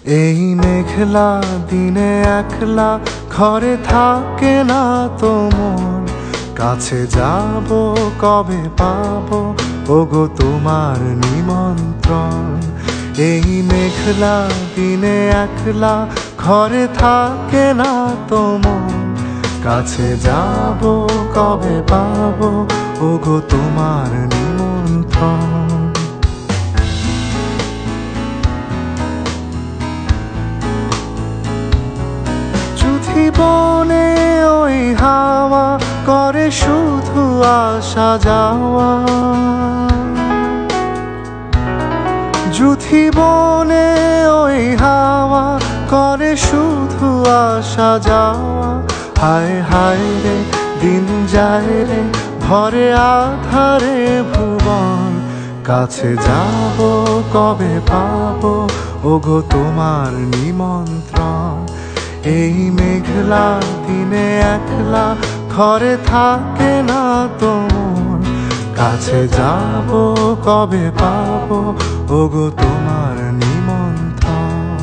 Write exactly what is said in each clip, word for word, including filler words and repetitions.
এই মেঘলা দিনে একলা ঘরে থাকে না তো মন, কাছে যাব কবে পাবো ওগো তোমার নিমন্ত্রণ। এই মেঘলা দিনে একলা ঘরে থাকে না তো মন, কাছে যাব কবে পাবো ওগো তোমার নিমন্ত্রণ। জীবনে ওই হাওয়া করে শুধু আসা যাওয়া, জীবনে ওই হাওয়া করে শুধু আসা যাওয়া। হায় হায় রে দিন যায় রে ভরে আধারে ভুবন, কাছে যাব কবে পাবো ওগো তোমার নিমন্ত্রণ। এই মেঘলা দিনে একলা ঘরে থাকে না তো মন, কাছে যাব কবে পাবো ওগো তোমার নিমন্ত্রণ।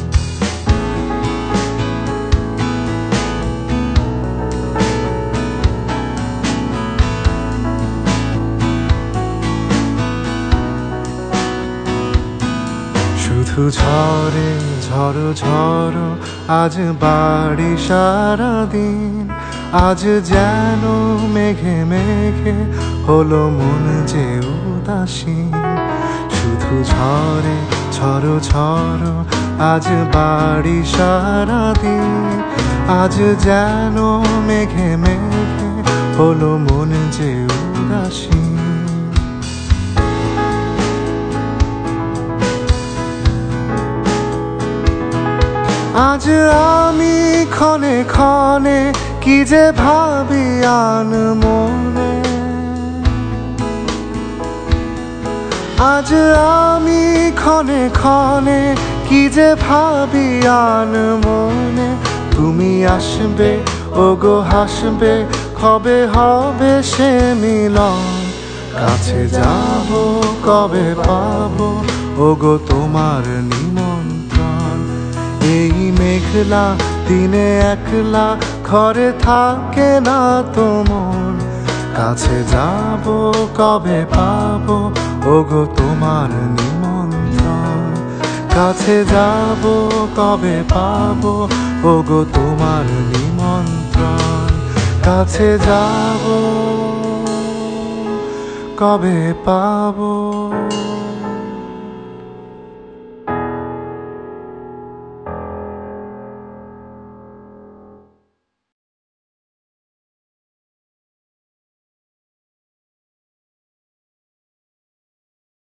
শুধু ঝরে ঝড়ো ঝড়ো আজ বাড়ি সারাদিন, আজ যেন মেঘে মেঘে হলো মন যে উদাসীন। শুধু ঝরে ঝড়ো ঝড়ো আজ বাড়ি সারাদিন, আজ যেন মেঘে মেঘে হলো মন যে উদাসীন। আজ আমি ক্ষণে ক্ষণে কি যে ভাবি আন মনে, আজ আমি ক্ষণে ক্ষণে কি যে ভাবি আন মনে। তুমি আসবে ওগো হাসবে কবে হবে সে মিলন, কাছে যাব কবে পাবো ওগো তোমার নিমন্ত্রণ। এই মেঘলা দিনে একলা ঘরে থাকে না তো মন, কাছে যাব কবে পাবো ওগো তোমার নিমন্ত্রণ। কাছে যাব কবে পাবো ওগো তোমার নিমন্ত্রণ। কাছে যাব কবে পাবো।